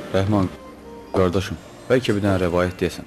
Rəhman, qardaşım, bəlkə bir dənə rəvayət deyəsən.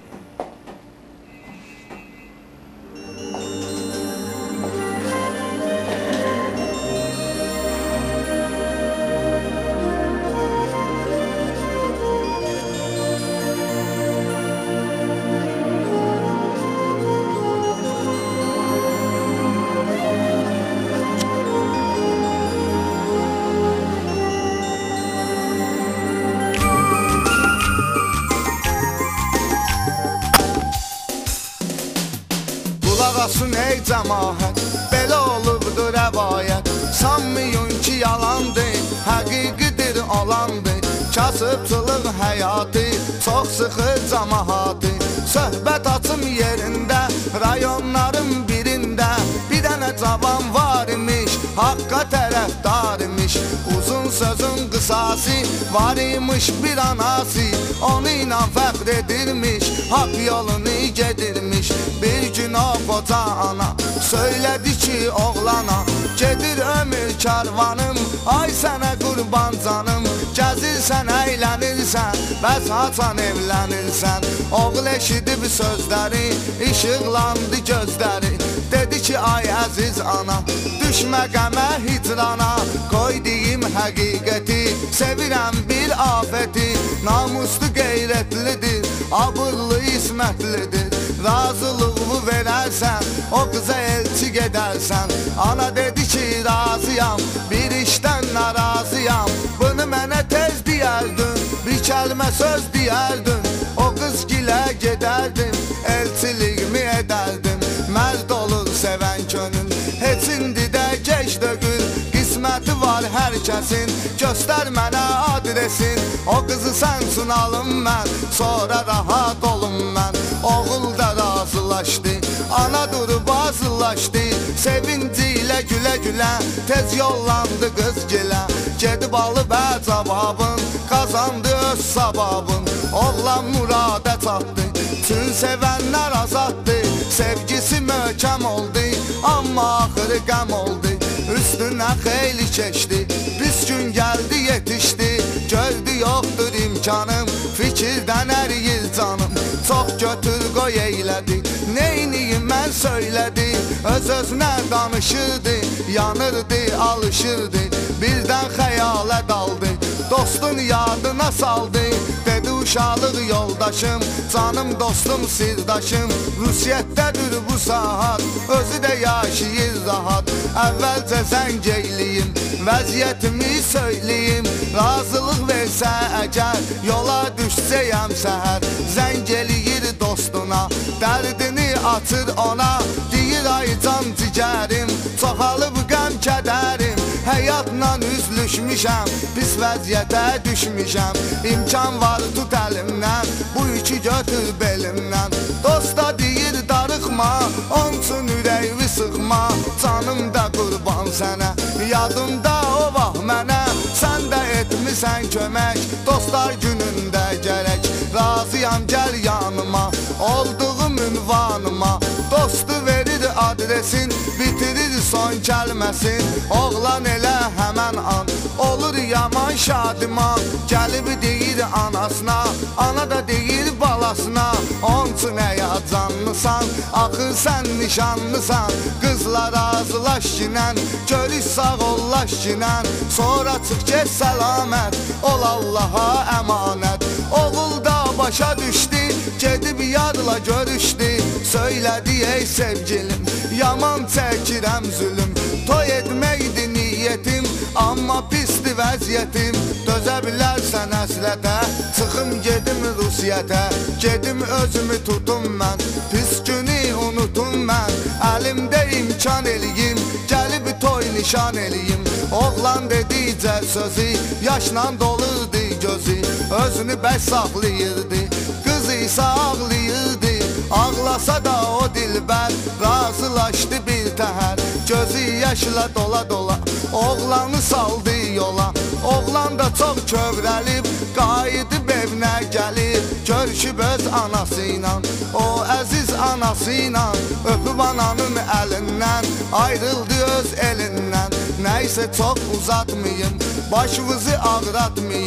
Qulaqasın ey cəmaət, belə olubdur rəvayət. Sanmayın ki yalandır, həqiqidir olandır. Kasıbçılıq həyatı, çox sıxır cəmaatı. Söhbət açım yerində, rayonların birində. Bir dənə cavan var imiş, haqqa tərəfdar imiş. Uzun sözün qısası, var imiş bir anası. Onu ilə fəxr edirmiş, haqq yolunu gedirmiş. Bir gün o qoca ana söylədi ki oğlana, gedir ömür karvanım, ay sənə qurban canım. Gəzirsən, əylənirsən, bəs haçan evlənirsən. Oğul eşidib sözləri, işıqlandı gözləri. Dedi ki ay əziz ana, düşmə qəmə hicrana. Qoy deyim həqiqəti, sevirəm bir afəti. Namuslu qeyrətlidir, abırlı ismətlidir. Razılığımı verərsən, o qıza elçi gedərsən. Ana dedi ki razıyam, bir işdən narazıyam. Bunu mənə tez deyərdin, bir kəlmə söz deyərdin. O qız gilə gedərdim, elçiliğimi edərdim. Mərd olur sevən könül, heç indi də geç dögül. Qisməti var hər kəsin, göstər mənə adresin. O qızı sən sunalım mən, sonra rahat olum mən. Oğul da razılaşdı, ana durub azılaşdı. Sevinci ilə gülə gülə, tez yollandı qız gilə. Gedib alıb cavabın, qazandı öz savabın. Oğlan murada çatdı, tüm sevənlər azaddı. Sevgisi möhkəm oldu, amma axırı qəm oldu. Üstünə xeyli keçdi, pis gün gəldi yetişdi. Gördü yoxdur imkanım, fikirdən əriyir canım. Çox götür qoy eylədi, neyniyim mən söylədi. Öz-özünə danışırdı, yanırdı, alışırdı. Birdən xəyalə daldı, dostun yadına saldı. Dedi uşaqlıq yoldaşım, canım dostum sirdaşım. Rusiyyətdədir bu saat, özü də yaşayır rahat. Əvvəlcə zəng eyliyim, vəziyyətimi söyləyim. Razılıq versə əgər, yola düşsəyəm səhər. Zəng eləyir dostuna, dərdini açır ona. Deyir ay can cigərim, çoxalıb qəm kədərim. Həyatla üzlüşmüşəm, pis vəziyyətə düşmüşəm. İmkan var tut əlimdən, bu yükü götür belimdən. Dosta deyir darıxma, onun üçün ürəyimi sıxma. Canım da qurban sənə, yadımda o vaxt mənə. Sən də etmisən kömək, dostlar günündə gərək. Razıyam gəl yanıma, olduğum ünvanıma. Dostu verir adresin, bitirir son kəlməsin. Oğlan elə həmən an, olur yaman şadiman. Gəlib deyir anasına, ana da deyir balasına. Onun üçün əyacanlısan, axır sən nişanlısan. Qızla razılaş kinən, görüş sağ ollaş kinən. Sonra çıx get səlamət, ol Allaha əmanət. Oğul da başa düşdü, gedib yadla görüşdü. Söylədi ey sevgilim, yaman çəkirəm zülüm. Toy etməkdi niyyətim, amma pisdi vəziyyətim. Dözə bilərsən həsrətə, çıxım gedim Rusiyyətə. Gedim özümü tutum mən, pis günü unutum mən. Əlimdə imkan eləyim, gəlib toy nişan eləyim. Oğlan dedikcə sözü, yaşla dolurdu gözü. Özünü bəs saxlayırdı, qız isə ağlayırdı. Ağlasa da o dilbər, razılaşdı bir təhər. Gözü yaşla dola dola, oğlanı saldı yola. Oğlan da çox kövrəlib, qayıdıb evinə gəlib. Görüşüb öz anası ilə, o əziz anası ilə. Öpüb ananın əlindən, ayrıldı öz elindən. Nəysə çox uzatmayım, başınızı ağratmayım.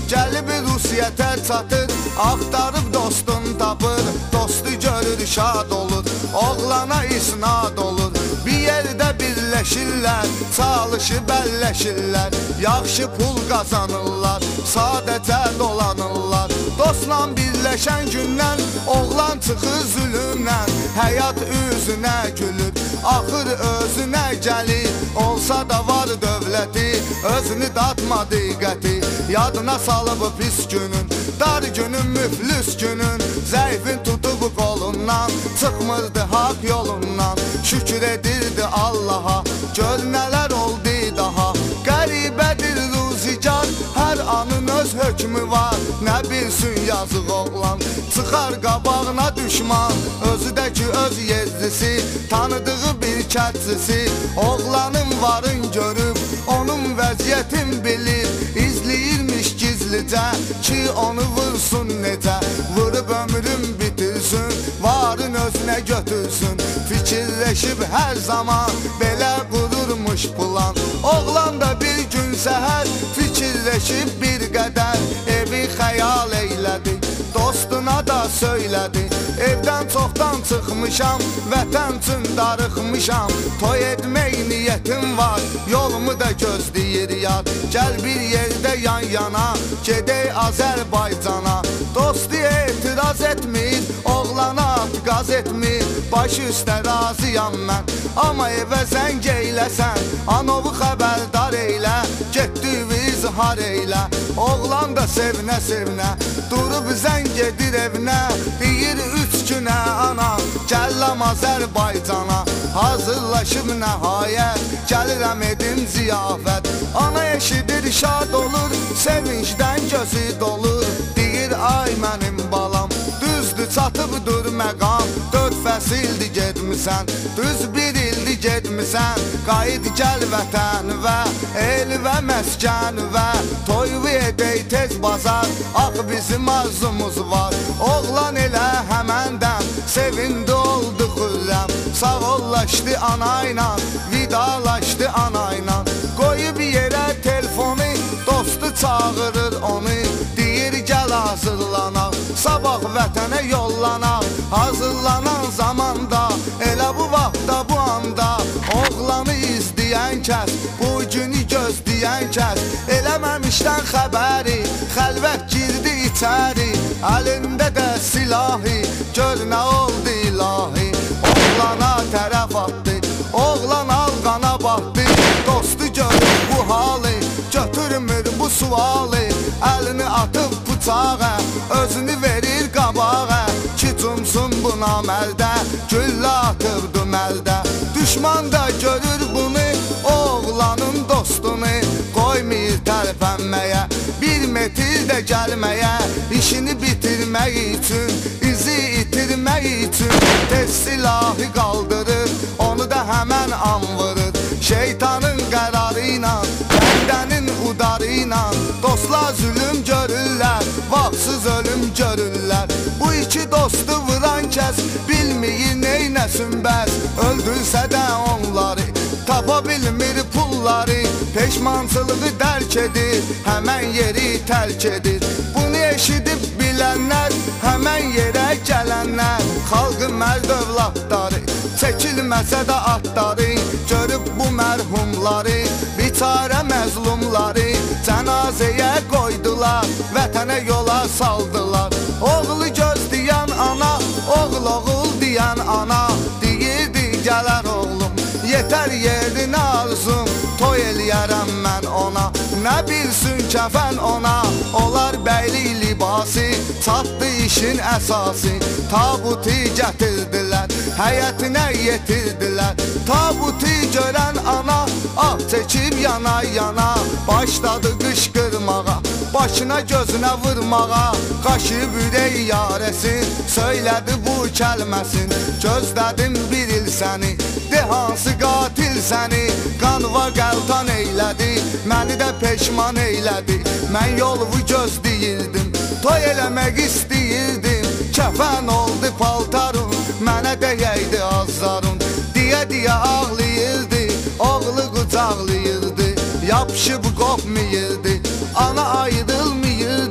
Gəlib Rusiyyətə çatır, axtarıb dostun tapır. Dostu görür şad olur, oğlana isnad olur. Bir yerdə birləşirlər, çalışıb əlləşirlər. Yaxşı pul qazanırlar, sadəcə dolanırlar. Dostla birləşən gündən oğlan çıxır zülümdən. Həyat üzünə gülür, axır özünə gəlir. Olsa da var dövləti, özünü datma diqqəti. Yadına salıb pis günün, dar günün, müflüs günün. Zəifin tutub qolundan, çıxmırdı haq yolundan. Şükür edirdi Allaha, gör nələr oldu daha. Qəribədir ruzigar, hər anın öz hökmü var. Nə bilsin yazıq oğlan, çıxar qabağına düşman. Özü də ki öz yezdisi, tanıdığı bir kətçisi. Oğlanın varın görüb, onun vəziyyətin bilir. İzləyirmiş gizlicə, ki onu vursun necə. Vurub ömrün bitirsin, varın özünə götürsün. Fikirləşib hər zaman, belə qururmuş plan. Oğlan da bir gün səhər, fikirləşib bir qədər. Evi xəyal eylədi, dostuna da söylədi. Evdən çoxdan çıxmışam, vətən üçün darıxmışam. Toy etmək niyyətim var, yolumu da gözləyir yad. Gəl bir yerdə yan yana, gedək Azərbaycana. Dostu etiraz etmir, oğlana qaz etmir. Baş üstə razıyam mən, amma evə zəng eyləsən. Anovu xəbərdar eylə, getdi izhar eylə. Oğlan da sevinə-sevinə, durub zəng edir evinə. Deyir 3 günə ana, gələm Azərbaycana. Hazırlaşıb nəhayət, gəlirəm edim ziyafət. Ana eşidir şad olur, sevincdən gözü dolur. Deyir ay mənim balam, düzdür çatıbdır məqam. 4 fəsildir getmisən, düz 1 ildir getmisən. Qayıt gəl vətənvə, el və məskənvə. Toyvu edək tez bazar, ax bizim arzumuz var. Oğlan elə həməndən, sevindi oldu xürrəm. Sağollaşdı anayla, vidalaşdı anayla. Qoyub yerə telefonu, dostu çağırır onu. Deyir gəl hazırlanaq, sabah vətənə yollanaq. Hazırlanan zamanda, elə bu vaxtda bu anda. Oğlanı izləyən kəs, bu günü gözləyən kəs. Eləməmişdən xəbəri, xəlvət girdi içəri. Əlində də silahı, gör nə oldu ilahi. Oğlana tərəf atdı, oğlan alqana batdı. Dostu görür bu halı, götürmür bu sualı. Əlini atıb bıçağa, özünü verir qabağa. Ki cumsun buna məldə, güllə atıbdı məldə. Düşman da görür bunu, oğlanın dostunu. Qoymayır tərpənməyə, 1 metr də gəlməyə. İşini bitirmək üçün, izi itirmək üçün. Tez silahı qaldırır, onu da həmən an vurur. Şeytanın qərarı ilə, bəndənin udarı ilə. Dostlar zülüm görürlər, vaxtsız ölüm görürlər. Bu iki dostu vuran kəs, bilməyir neynəsin bəs. Öldürsə də onları, tapa bilmir pulları. Peşmançılığı dərk edir, həmən yeri tərk edir. Bunu eşidib bilənlər, həmən yerə gələnlər. Xalqı mərd övladları, çəkilməsə də atları. Görüb bu mərhumları, biçarə məzlumları. Cənazəyə qoydular, vətənə yola saldılar. Oğlu gözləyən ana, oğul deyən ana. Deyirdi gələr oğlum, yetər yerinə arzum. Toy eləyərəm mən ona, nə bilsin kəfən ona. Olar bəylik libası, çatdı işin əsası. Tabutu gətirdilər, həyətinə yetirdilər. Tabutu görən ana, ah çəkib yana-yana. Başladı qışqırmağa, başına gözünə vurmağa. Qaşıb ürək yarəsin, söylədi bu kəlməsin. Gözlədim 1 il səni, de hansı qatil səni. Qanva qəltan eylədi, məni də peşman eylədi. Mən yolumu gözləyirdim, toy eləmək istəyirdim. Kəfən oldu paltarım, mənə dəyəydi azlarım. Deyə ağlayırdı, oğlu qucaqlayırdı. Yapışıb qopmayırdı, ana ayrılmayırdı.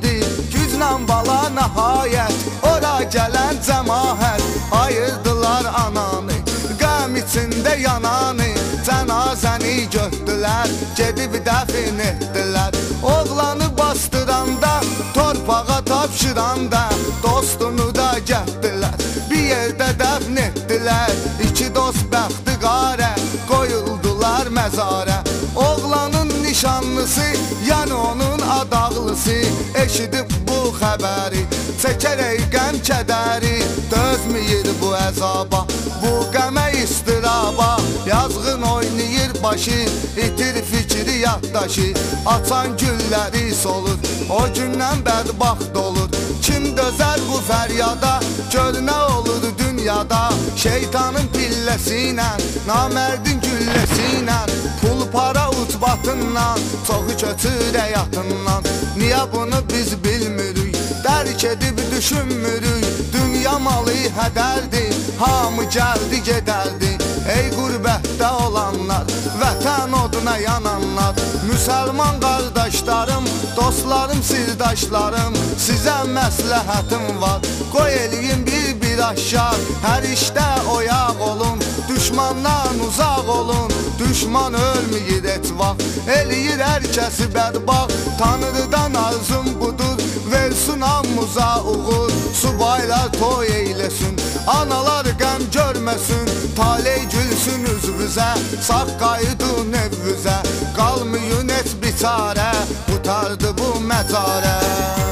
içində yananı cənazəni götdülər, gedib dəfin etdilər. Oğlanı bastıranda, torpağa tapşıranda, dostunu da gətdilər, bir yerdə dəfn etdilər. İki dost bəxti qarə, qoyuldular məzarə. Oğlanın nişanlısı, yəni onun adaqlısı, eşidib bu xəbəri, çəkərək qəm kədəri, dözməyir bu əzaba, bu qəmə istiraba. Yazğın oynayır başı, itir fikri yaddaşı, açan gülləri solur, o gündən bədbaxt olur. Kim dözər bu fəryada, gör nə olur dünyada. Şeytanın pilləsi ilə, namərdin gülləsi ilə, pul para utbatından, çoxu kötür həyatından. Niyə bunu biz bilmirik, dərk edib düşünmürük. Dünya malı hədərdir, hamı gəldi gedərdi. Ey qürbətdə olanlar, vətən oduna yananlar, müsəlman qardaşlarım, dostlarım, sirdaşlarım, sizə məsləhətim var. Qoy eləyin bir aşağı, hər işdə oyaq olun, düşmandan uzaq olun. Düşman ölməyir et vaxt, eləyir hər kəsi bədbaxt. Tanrıdan arzum budur, versin hamımıza uğur. Subaylar toy eyləsin, analar qəm görməsin, taley gülsün üzvüzə, sağ qayıdın evvüzə. Qalmayın et biçarə, qutardı bu məcarə.